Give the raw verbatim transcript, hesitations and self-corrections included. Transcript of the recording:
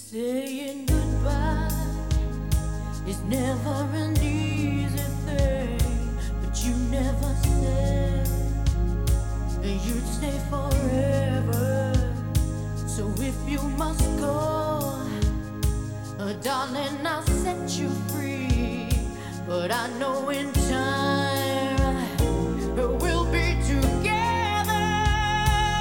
Saying goodbye is never an easy thing, but you never said you'd stay forever. So if you must go, oh, darling, I'll set you free. But I know in